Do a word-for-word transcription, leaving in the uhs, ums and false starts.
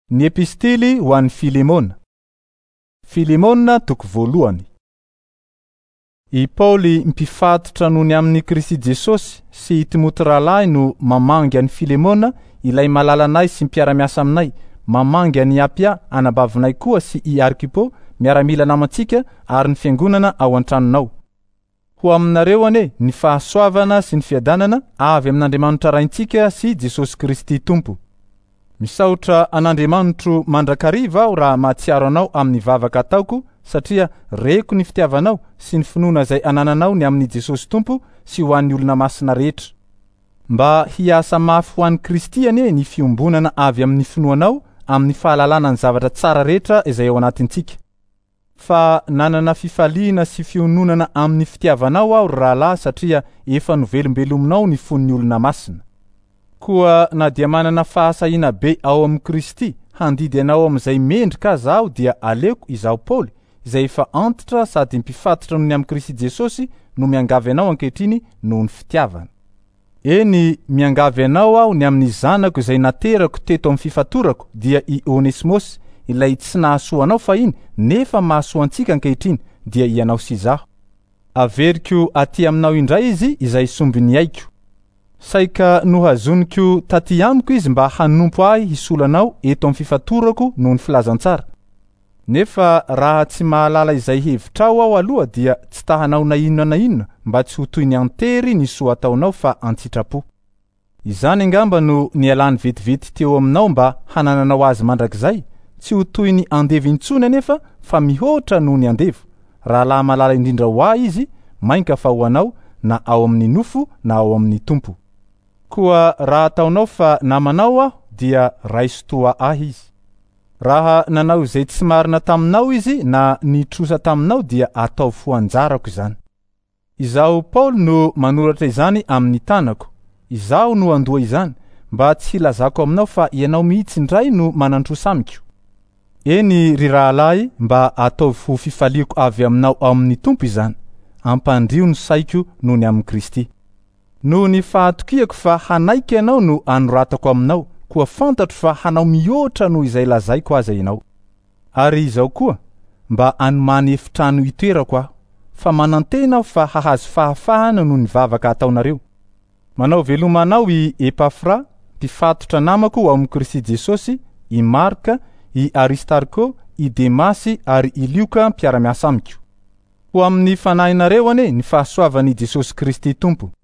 Ny epistily ho an'ny Filemona. Filemona toko voalohany. I Pauli mpifatotra noho ny amin'ny Kristy Jesosy sy Timoty ralahy no mamangy an'i Filemona, ilay malalanay sy mpiara-miasa aminay, mamangy an'i Apia anabavinay koa sy i Arkipo, miaramila namantsika ary ny fiangonana ao an-tranonao. Ho aminareo ane ny fahasoavana sy ny fiadanana avy amin'Andriamanitra raintsika sy Jesosy Kristy Tompo. Misaotra an'Andriamanitro mandrakariva aho raha mahatsiaro anao amin'ny vavaka ataoko, satria reko ny fitiavanao sy ny finoana izay anananao ny amin'ny Jesosy Tompo sy ho an'ny olona masina rehetra. Mba hiasa mafy ho an'i Kristy anie ny fiombonana avy amin'ny finoanao amin'ny fahalalana ny zavatra tsara rehetra izay ao anatintsika. Fa nanana fifaliana sy fiononana amin'ny fitiavanao aho rahalahy, satria efa novelombelominao ny fon'ny olona masina. Koa na dia manana fahasahiana be ao amin'i Kristy handidy anao amin'izay mendrika zaho, dia aleoko izaho Pauli, izay efa antitra sady mpifatotra noho ny amin'i Kristy Jesosy, no miangavy anao ankehitriny noho ny fitiavana. Eny, miangavy anao aho ny amin'ny zanako izay naterako teto amin'ny fifatorako, dia i Onesimosy, ilay tsy nahasoa anao fahiny nefa mahasoa antsika ankehitriny, dia ianao sy izaho. Averiko aty aminao indray izy izay sombiny aiko. Saika nohazoniko taty amiko izy mba hanompo ahy hisolanao eto amin'ny fifatorako noho ny filazantsara. Nefa raha tsy mahalala izay hevitrao aho aloha, dia tsy tahanao na inona na inona mba tsy ho toy ny antery ny soa ataonao fa antsitrapo. Izany angamba no nialany vetivety teo aminao mba hanananao azy mandrakizay, tsy ho toy ny andevy intsony anefa fa mihoatra noho ny andevo. Raha laha malala indrindra ho ahy izy, mainka fa ho anao na ao amin'ny nofo na ao amin'ny tompo. Koa raha ataonao fa namanao aho, dia raisotoa ahy izy. Raha nanao izay tsy marina taminao izy na nitrosa taminao, dia atao foanjarako izany. Izaho Paul no manoratra izany amin'ny tanako. Izaho no andoa izany, mba tsy hilazako aminao fa ianao mihitsy indray no manantrosa amiko. Eny ry rahalahy, mba ataovy ho fifaliako avy aminao ao amin'ny tompo izany, ampandrio ny saiko noho ny amin'ny Kristy. Noho ny fahatokiako fa hanaiky ianao no anoratako aminao, koa fantatro fa hanao mihoatra noho izay lazaiko aza ianao. Ary izao koa, mba anomany efitrano itoerako aho, fa manantena aho fa hahazo fahafahana noho ny vavaka ataonareo. Manao velomanao i Epafra, mpifatotra namako ao amin'i Kristy Jesosy, i Marka, i Aristarko, i Demasy ary i Lioka mpiara-miasa amiko. Ho amin'ny fanahinareo ane ny fahasoavan'i Jesosy Kristy Tompo.